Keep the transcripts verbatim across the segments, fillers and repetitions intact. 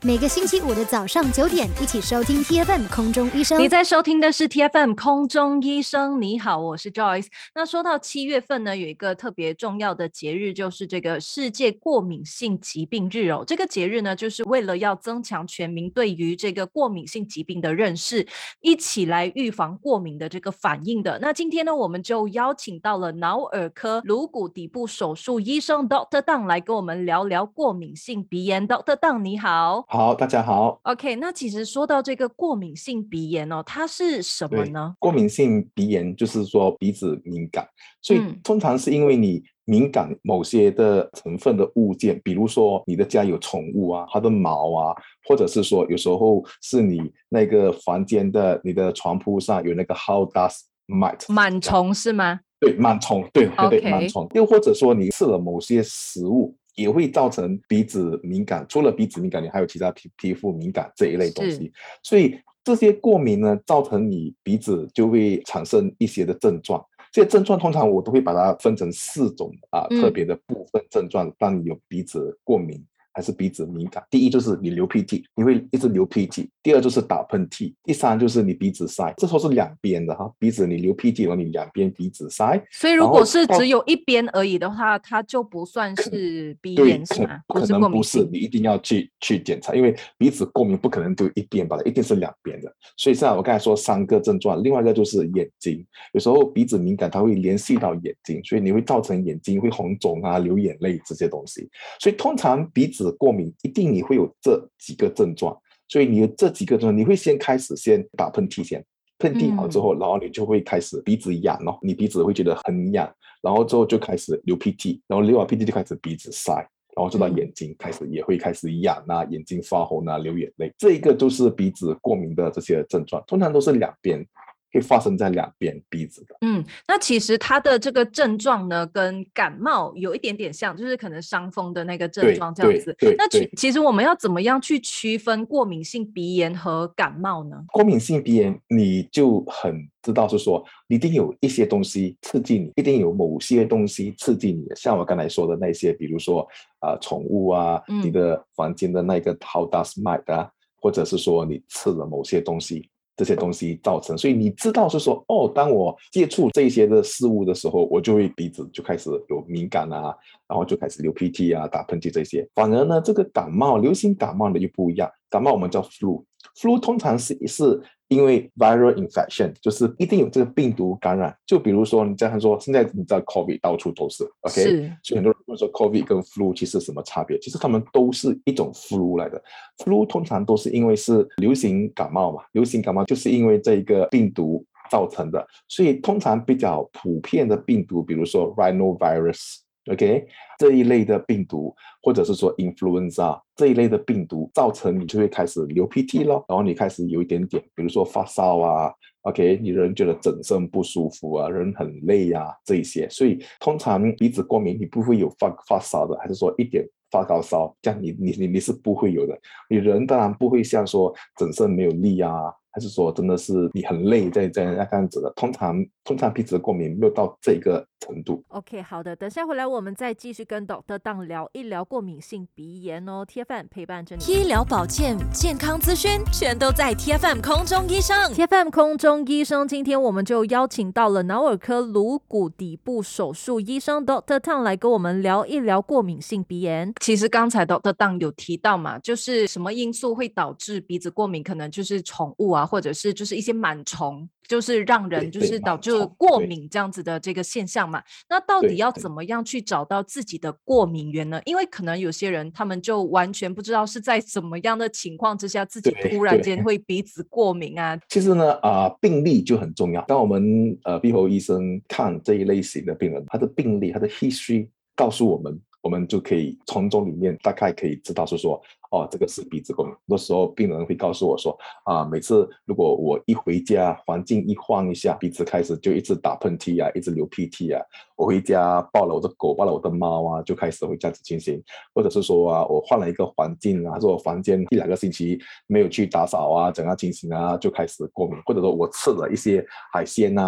每个星期五的早上九点，一起收听 T F M 空中医生。 你在收听的是 T F M 空中医生，你好，我是 Joyce。那说到七月份呢，有一个特别重要的节日，就是这个世界过敏性疾病日哦。这个节日呢，就是为了要增强全民对于这个过敏性疾病的认识，一起来预防过敏的这个反应的。那今天呢，我们就邀请到了脑耳科颅骨底部手术医生 Doctor Dang 来跟我们聊聊过敏性鼻炎。Doctor Dang 你好。 好，大家好。 OK， 那其实说到这个过敏性鼻炎哦，它是什么对， 呢？ 过敏性鼻炎就是说鼻子敏感，所以嗯通常是因为你敏感某些的成分的物件，比如说你的家有宠物啊，它的毛啊，或者是说有时候是你那个房间的你的床铺上有那个 house dust mite 螨虫是吗？ 对，螨虫，对对对， OK 螨虫，又或者说你吃了某些食物，也会造成鼻子敏感。除了鼻子敏感，你还有其他皮皮肤敏感这一类东西。所以这些过敏呢，造成你鼻子就会产生一些的症状。这些症状通常我都会把它分成四种啊、 嗯特别的部分症状，让你有鼻子过敏还是鼻子敏感。第一就是你流鼻涕，你会一直流鼻涕；第二就是打喷嚏；第三就是你鼻子塞，这时候是两边的哈，鼻子你流鼻涕，然后你两边鼻子塞。 所以如果是只有一边而已的话，它就不算是鼻对， 炎是吗？ 可不是过能不是， 敏性。 你一定要去去检查，因为鼻子过敏不可能就一边吧，一定是两边的。所以像我刚才说三个症状，另外一个就是眼睛，有时候鼻子敏感，它会联系到眼睛，所以你会造成眼睛会红肿啊、流眼泪这些东西。所以通常鼻子过敏一定你会有这几个症状，所以你有这几个症状，你会先开始先打喷嚏先。喷嚏好之后， 嗯然后你就会开始鼻子痒哦，你鼻子会觉得很痒，然后之后就开始流鼻涕，然后流完鼻涕就开始鼻子塞，然后就到眼睛开始也会开始痒啊，眼睛发红啊，流眼泪，这一个就是鼻子过敏的这些症状，通常都是两边，会发生在两边鼻子的。 嗯，那其实它的这个症状呢，跟感冒有一点点像，就是可能伤风的那个症对状这样子。那对对对， 其实我们要怎么样去区分过敏性鼻炎和感冒呢？ 过敏性鼻炎你就很知道是说，一定有一些东西刺激你，一定有某些东西刺激你的，像我刚才说的那些，比如说啊、呃宠物啊， 嗯你的房间的那个 house dust mite 啊，或者是说你吃了某些东西，这些东西造成，所以你知道是说，哦，当我接触这些的事物的时候，我就会鼻子就开始有敏感啊，然后就开始流鼻涕啊、打喷嚏这些。反而呢，这个感冒，流行感冒的又不一样，感冒我们叫 flu，flu 通常是是因为 viral infection， 就是一定有这个病毒感染。就比如说你这样说，现在你知道 COVID 到处都是 ，OK， 是所以很多人问说 COVID 跟 flu 其实什么差别？其实他们都是一种 flu 来的。flu 通常都是因为是流行感冒嘛，流行感冒就是因为这个病毒造成的，所以通常比较普遍的病毒，比如说 rhinovirus。OK， 这一类的病毒，或者是说 influenza 这一类的病毒，造成你就会开始流鼻涕咯，然后你开始有一点点，比如说发烧啊 ，OK， 你人觉得整身不舒服啊，人很累啊，这一些，所以通常鼻子过敏你不会有发发烧的，还是说一点发高烧，这样你你你你是不会有的，你人当然不会像说整身没有力啊。还是说真的是你很累在在那样子的？通常通常鼻子过敏没有到这个程度。 OK， 好的，等下回来我们再继续跟 Doctor Dang 聊一聊过敏性鼻炎哦。T F M 陪伴着你， 医疗保健、健康资讯全都在 T F M 空中医生。 T F M 空中医生，今天我们就邀请到了脑耳科颅骨底部手术医生 Doctor Dang 来跟我们聊一聊过敏性鼻炎。其实刚才 Doctor Dang 有提到嘛，就是什么因素会导致鼻子过敏，可能就是宠物啊，或者是就是一些螨虫，就是让人就是导致过敏这样子的这个现象嘛。那到底要怎么样去找到自己的过敏源呢？因为可能有些人他们就完全不知道是在什么样的情况之下自己突然间会鼻子过敏啊。 其实呢，啊、呃，病例就很重要。当我们呃鼻喉医生看这一类型的病人，他的病例、他的 history 告诉我们，我们就可以从中里面大概可以知道是说，哦，这个是鼻子过敏。很多时候病人会告诉我说，啊，每次如果我一回家，环境一晃一下，鼻子开始就一直打喷嚏啊，一直流鼻涕啊。我回家抱了我的狗，抱了我的猫啊，就开始会这样子情形。或者是说啊，我换了一个环境啊，说我房间一两个星期没有去打扫啊，整个情形啊，就开始过敏。或者说我吃了一些海鲜啊，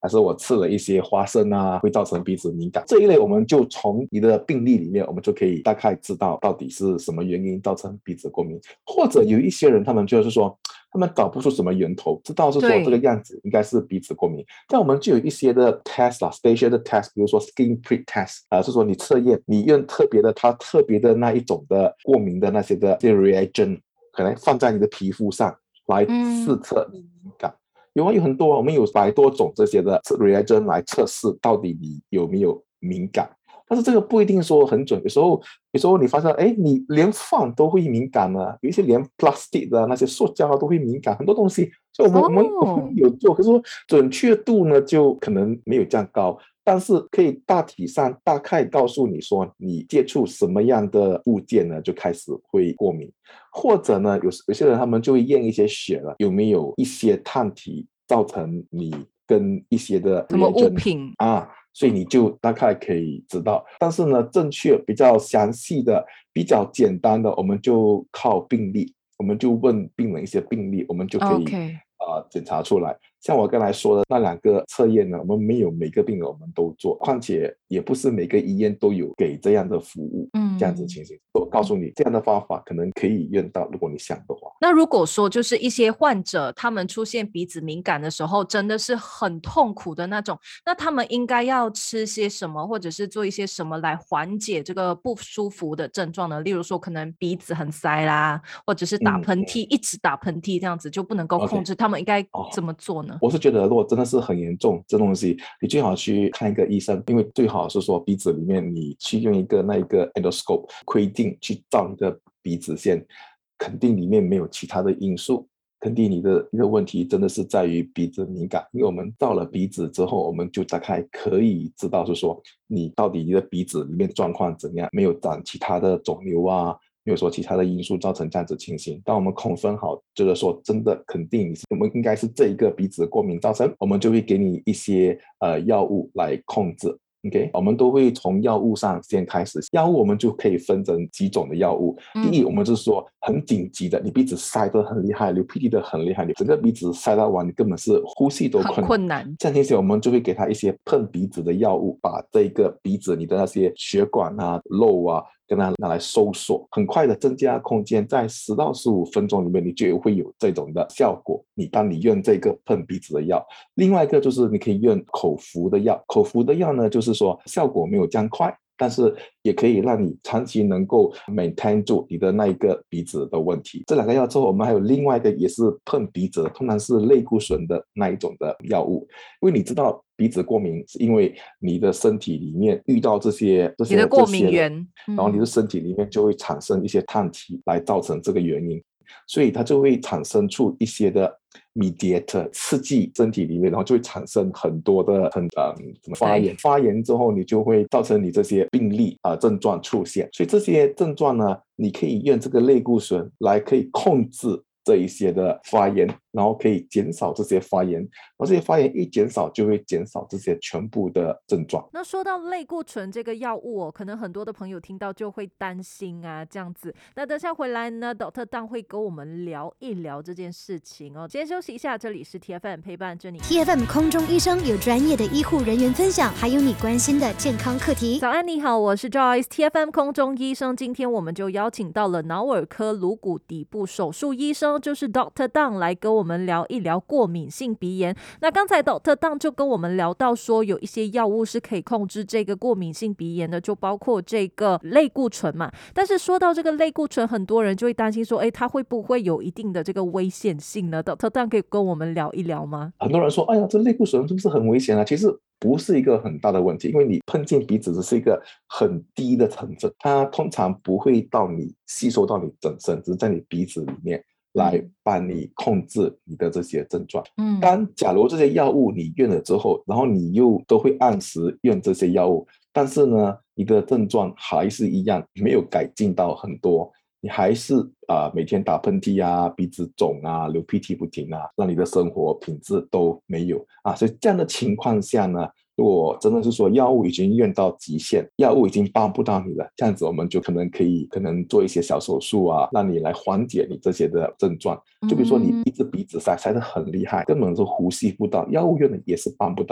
还是我吃了一些花生啊会造成鼻子敏感，这一类我们就从你的病历里面我们就可以大概知道到底是什么原因造成鼻子过敏。或者有一些人他们就是说他们找不出什么源头，知道是说这个样子应该是鼻子过敏，但我们就有一些的 test 啦 spatial 的 test， 比如说 skin prick test， 呃，是说你测验你用特别的它特别的那一种的过敏的那些的 reagent 可能放在你的皮肤上来试测你敏感、嗯、有啊，有很多，我们有百多种这些的 reagent 来测试到底你有没有敏感，但是这个不一定说很准，有时候有时候你发现哎，你连饭都会敏感了，有一些连 plastic 的那些塑胶都会敏感，很多东西，所以我们、oh. 我们我们有做，可是说准确度呢就可能没有这样高，但是可以大体上大概告诉你说你接触什么样的物件呢就开始会过敏，或者呢有有些人他们就会验一些血了，有没有一些碳体造成你跟一些的什么物品啊，所以你就大概可以知道。但是呢正确比较详细的比较简单的我们就靠病历，我们就问病人一些病历，我们就可以、okay. 呃、检查出来。像我刚才说的那两个测验呢，我们没有每个病人我们都做，况且也不是每个医院都有给这样的服务、嗯、这样子情形，我告诉你这样的方法可能可以用到，如果你想的话。 那如果说就是一些患者他们出现鼻子敏感的时候真的是很痛苦的那种，那他们应该要吃些什么或者是做一些什么来缓解这个不舒服的症状呢？例如说可能鼻子很塞啦，或者是打喷嚏、嗯、一直打喷嚏这样子就不能够控制、okay. 他们应该怎么做呢？ 我是觉得如果真的是很严重这东西你最好去看一个医生，因为最好是说鼻子里面你去用一个那一个 endoscope 窥镜去照你的鼻子线，肯定里面没有其他的因素，肯定你的一个问题真的是在于鼻子敏感，因为我们照了鼻子之后我们就大概可以知道是说你到底你的鼻子里面状况怎样，没有长其他的肿瘤啊，没有说其他的因素造成这样子情形。当我们控分好就是说真的肯定你我们应该是这一个鼻子过敏造成，我们就会给你一些呃药物来控制。OK， 我们都会从药物上先开始，药物我们就可以分成几种的药物、嗯、第一我们就是说很紧急的，你鼻子塞得很厉害，流鼻涕得很厉害，你整个鼻子塞到完你根本是呼吸都困难， 很困难， 这样情形我们就会给他一些喷鼻子的药物，把这个鼻子你的那些血管啊漏啊跟它拿来收缩，很快的增加空间，在十到十五分钟里面你就会有这种的效果，你当你用这个喷鼻子的药。另外一个就是你可以用口服的药，口服的药呢就是说效果没有这样快，但是也可以让你长期能够 maintain 住你的那一个鼻子的问题。这两个药之后我们还有另外一个也是喷鼻子的，通常是类固醇的那一种的药物，因为你知道鼻子过敏是因为你的身体里面遇到这些这些你的过敏源、 嗯、然后你的身体里面就会产生一些碳体来造成这个原因，所以它就会产生出一些的 mediator 刺激身体里面，然后就会产生很多的很嗯怎么发炎，发炎之后你就会造成你这些病例啊、呃、症状出现，所以这些症状呢你可以用这个类固醇来可以控制这一些的发炎，然后可以减少这些发炎，然后这些发炎一减少就会减少这些全部的症状。 那说到类固醇这个药物哦，可能很多的朋友听到就会担心啊这样子，那等下回来呢 Doctor Tang 会跟我们聊一聊这件事情哦。先休息一下，这里是 T F M 陪伴着你， T F M 空中医生有专业的医护人员分享，还有你关心的健康课题。 早安你好，我是 Joyce， T F M 空中医生，今天我们就邀请到了脑耳科颅骨底部手术医生，就是 Doctor Tang 来跟我们聊一聊过敏性鼻炎。那刚才 Doctor Tang 就跟我们聊到说有一些药物是可以控制这个过敏性鼻炎的，就包括这个类固醇嘛。但是说到这个类固醇，很多人就会担心说，哎，它会不会有一定的这个危险性呢？ Doctor Tang 可以跟我们聊一聊吗？ 很多人说，哎呀，这类固醇是不是很危险啊？其实不是一个很大的问题，因为你喷进鼻子只是一个很低的成分，它通常不会到你吸收到你整身，只是在你鼻子里面来帮你控制你的这些症状。嗯，但假如这些药物你用了之后，然后你又都会按时用这些药物，但是呢，你的症状还是一样，没有改进到很多，你还是啊、呃、每天打喷嚏啊、鼻子肿啊、流鼻涕不停啊，让你的生活品质都没有啊。所以这样的情况下呢，如果真的是说药物已经用到极限，药物已经帮不到你了，这样子我们就可能可以可能做一些小手术啊，让你来缓解你这些的症状。就比如说你一直鼻子塞塞得很厉害，根本是呼吸不到，药物用的也是帮不到，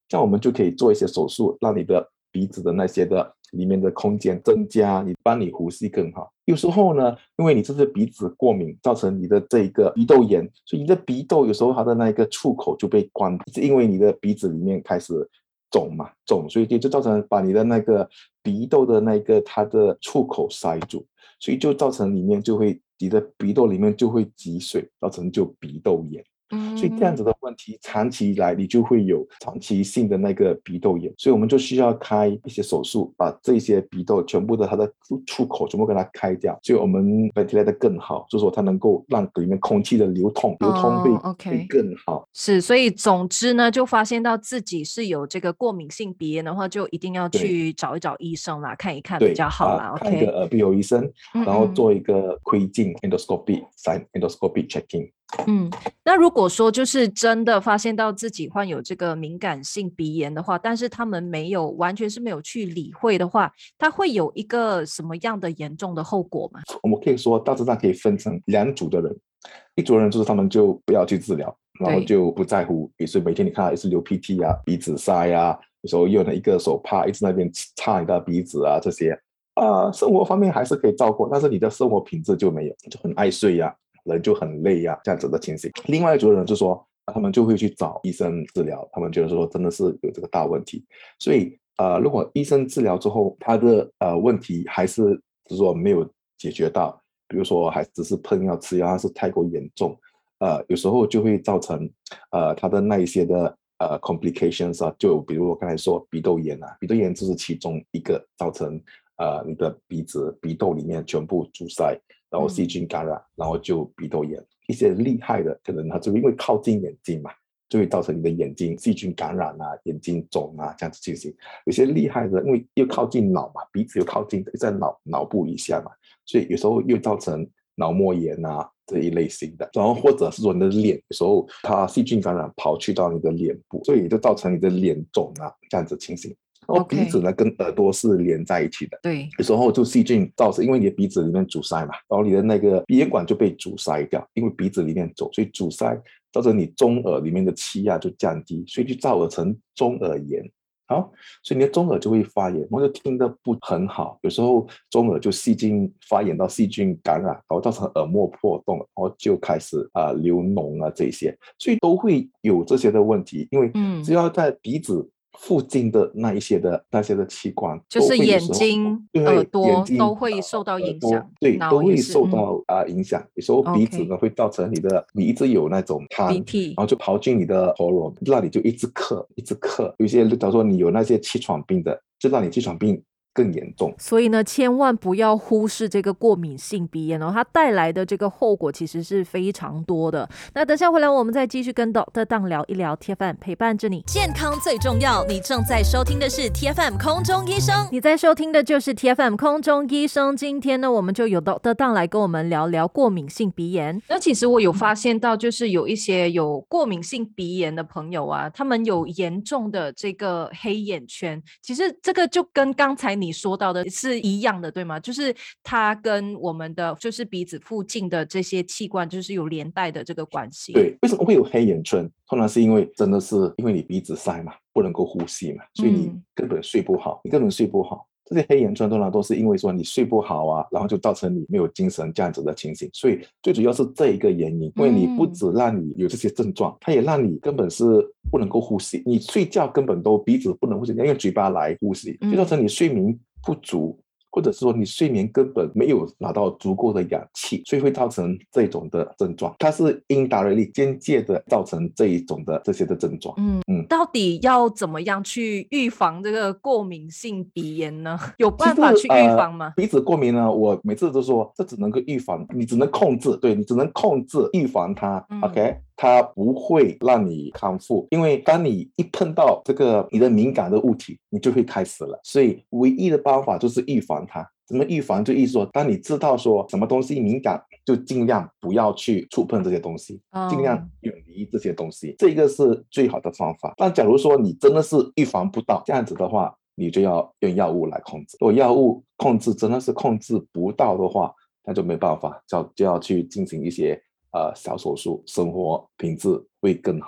这样我们就可以做一些手术，让你的鼻子的那些的里面的空间增加，你帮你呼吸更好。有时候呢，因为你这是鼻子过敏造成你的这个鼻窦炎，所以你的鼻窦有时候它的那个出口就被关，是因为你的鼻子里面开始肿嘛肿，所以就造成把你的那个鼻窦的那个它的出口塞住，所以就造成里面就会你的鼻窦里面就会积水，造成就鼻窦炎。所以这样子的问题长期以来你就会有长期性的那个鼻窦炎，所以我们就需要开一些手术，把这些鼻窦全部的它的出口全部给它开掉，所以我们 ventilate 得更好，就是说它能够让里面空气的流通流通会、 oh, okay. 会更好。 是，所以总之呢，就发现到自己是有这个过敏性鼻炎的话，就一定要去找一找医生啦，看一看比较好啦。 看一个耳鼻喉医生， 嗯嗯然后做一个窥镜 endoscopy sign endoscopy checking。 嗯，那如果说就是真的发现到自己患有这个敏感性鼻炎的话，但是他们没有完全是没有去理会的话，它会有一个什么样的严重的后果吗？ 我们可以说大致上可以分成两组的人，一组人就是他们就不要去治疗，然后就不在乎，也是每天你看也是流鼻涕啊、鼻子塞啊，有时候用了一个手帕一直那边擦你的鼻子啊这些啊、呃，生活方面还是可以照顾，但是你的生活品质就没有，就很爱睡啊。人就很累啊，这样子的情形。另外一组人就说，他们就会去找医生治疗，他们觉得说真的是有这个大问题。所以呃，如果医生治疗之后，他的呃问题还是就是说没有解决到，比如说还只是喷药吃药，还是太过严重，呃，有时候就会造成呃他的那一些的呃 complications 啊，就比如我刚才说鼻窦炎啊，鼻窦炎就是其中一个造成呃你的鼻子鼻窦里面全部阻塞。然后细菌感染，嗯、然后就鼻窦炎。一些厉害的，可能它就因为靠近眼睛嘛，就会造成你的眼睛细菌感染啊，眼睛肿啊这样子情形。有些厉害的，因为又靠近脑嘛，鼻子又靠近在脑脑部以下嘛，所以有时候又造成脑膜炎啊这一类型的。然后或者是说你的脸，有时候它细菌感染跑去到你的脸部，所以就造成你的脸肿啊这样子情形。然后鼻子呢、okay. 跟耳朵是连在一起的， 对， 有时候就细菌造成，因为你的鼻子里面阻塞嘛，然后你的那个鼻咽管就被阻塞掉，因为鼻子里面走，所以阻塞造成你中耳里面的气压就降低，所以就造成中耳炎。好，所以你的中耳就会发炎，然后就听得不很好，有时候中耳就细菌发炎到细菌感染，然后造成耳膜破洞，然后就开始啊、呃、流脓啊这些，所以都会有这些的问题，因为只要在鼻子附近的那一些的那些的器官， 就是眼睛、耳朵都会受到影响， 对，都会受到、 嗯呃、影响。有时候鼻子呢、okay. 会造成你的你一直有那种痰， 鼻涕， 然后就跑进你的喉咙，让你就一直咳，一直咳。有些假如说你有那些气喘病的，就让你气喘病更严重。 所以呢，千万不要忽视这个过敏性鼻炎哦，它带来的这个后果其实是非常多的。那等下回来我们再继续跟 Doctor Tang 聊一聊 T F M 陪伴着你， 健康最重要。你正在收听的是 T F M 空中医生， 你在收听的就是 T F M 空中医生。今天呢，我们就有 Doctor Tang 来跟我们聊聊过敏性鼻炎。那其实我有发现到，就是有一些有过敏性鼻炎的朋友啊，他们有严重的这个黑眼圈。其实这个就跟刚才你说到的是一样的，对吗？就是它跟我们的就是鼻子附近的这些器官就是有连带的这个关系。 对，为什么会有黑眼圈？通常是因为真的是因为你鼻子塞嘛，不能够呼吸嘛，所以你根本睡不好，嗯、你根本睡不好。这些黑眼圈通常都是因为说你睡不好啊，然后就造成你没有精神这样子的情形，所以最主要是这一个原因。因为你不只让你有这些症状，它也让你根本是不能够呼吸，你睡觉根本都鼻子不能呼吸，要用嘴巴来呼吸，就造成你睡眠不足。或者是说你睡眠根本没有拿到足够的氧气，所以会造成这种的症状。它是indirectly间接的造成这一种的这些的症状。 嗯嗯，到底要怎么样去预防这个过敏性鼻炎呢？有办法去预防吗？ 呃、鼻子过敏呢，我每次都说这只能够预防，你只能控制，对你只能控制预防它。嗯、OK。它不会让你康复，因为当你一碰到这个你的敏感的物体，你就会开始了。所以唯一的办法就是预防它。怎么预防？就意思说，当你知道说什么东西敏感，就尽量不要去触碰这些东西，尽量远离这些东西，这个是最好的方法。但假如说你真的是预防不到，这样子的话，你就要用药物来控制。如果药物控制真的是控制不到的话，那就没办法，就就要去进行一些呃，小手术，生活品质会更好一点。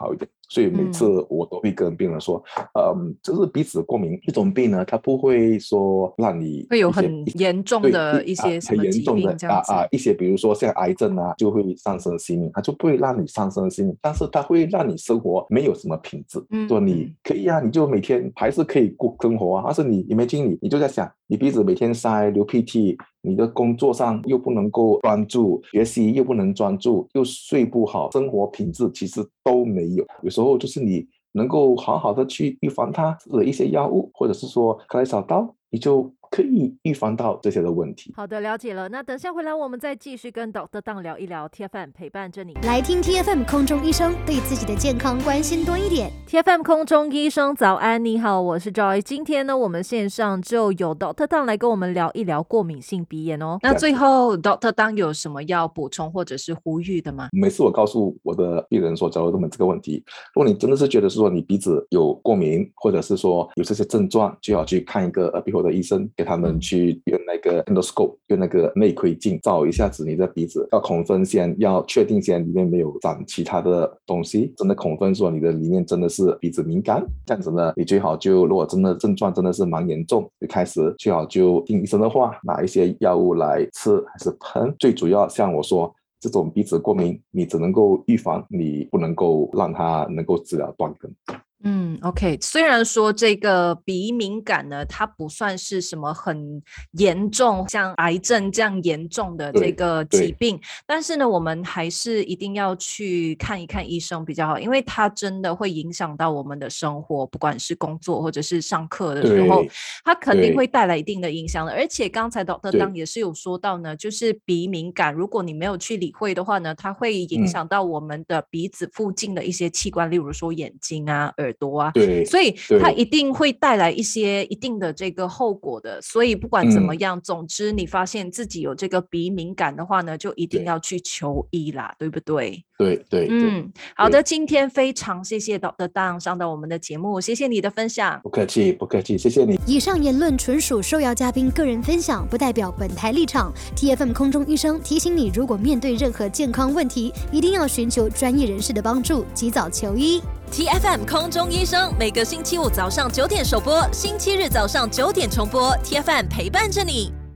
所以每次我都会跟病人说，嗯，就是鼻子过敏这种病呢，它不会说让你会有很严重的一些什么疾病这样子啊啊，一些比如说像癌症啊，就会丧生性命，它就不会让你丧生性命，但是它会让你生活没有什么品质。嗯，说你可以啊，你就每天还是可以过生活啊，但是你你没经理，你就在想，你鼻子每天塞流鼻涕，你的工作上又不能够专注，学习又不能专注，又睡不好，生活品质其实都没有。有时候就是你能够好好的去预防它的一些药物，或者是说开来小刀，你就可以预防到这些的问题。 好的，了解了。那等下回来我们再继续跟 Doctor Tang 聊一聊 T F M 陪伴着你。 来听 T F M 空中医生，对自己的健康关心多一点。 T F M 空中医生早安，你好，我是 Joy。今天呢，我们线上就有 Doctor Tang 来跟我们聊一聊过敏性鼻炎哦。那最后 Doctor Tang 有什么要补充或者是呼吁的吗？ 每次我告诉我的病人说，假如他们这个问题，如果你真的是觉得说你鼻子有过敏，或者是说有这些症状，就要去看一个耳鼻喉的医生，给他们去用那个 endoscope， 用那个内窥镜照一下子你的鼻子，要恐分先，要确定先里面没有长其他的东西，真的恐分说你的里面真的是鼻子敏感，这样子呢，你最好就如果真的症状真的是蛮严重，一开始最好就听医生的话，拿一些药物来吃还是喷。最主要像我说，这种鼻子过敏你只能够预防，你不能够让它能够治疗断根。 嗯 OK， 虽然说这个鼻敏感呢，它不算是什么很严重像癌症这样严重的这个疾病，但是呢我们还是一定要去看一看医生比较好，因为它真的会影响到我们的生活，不管是工作或者是上课的时候，它肯定会带来一定的影响的。而且刚才 Doctor Tang 也是有说到呢，就是鼻敏感如果你没有去理会的话呢，它会影响到我们的鼻子附近的一些器官，例如说眼睛啊耳朵啊， 对， 所以它一定会带来一些一定的这个后果的。所以不管怎么样、嗯、总之你发现自己有这个鼻敏感的话呢，就一定要去求医啦， 对, 对不对？ 对对嗯，好的，今天非常谢谢 Doctor Tang 上到我们的节目，谢谢你的分享。 不客气不客气，谢谢你。 以上言论纯属受邀嘉宾个人分享，不代表本台立场。 T F M 空中医生提醒你，如果面对任何健康问题，一定要寻求专业人士的帮助，及早求医。 T F M 空中医生每个星期五早上九点首播，星期日早上九点重播。 T F M 陪伴着你。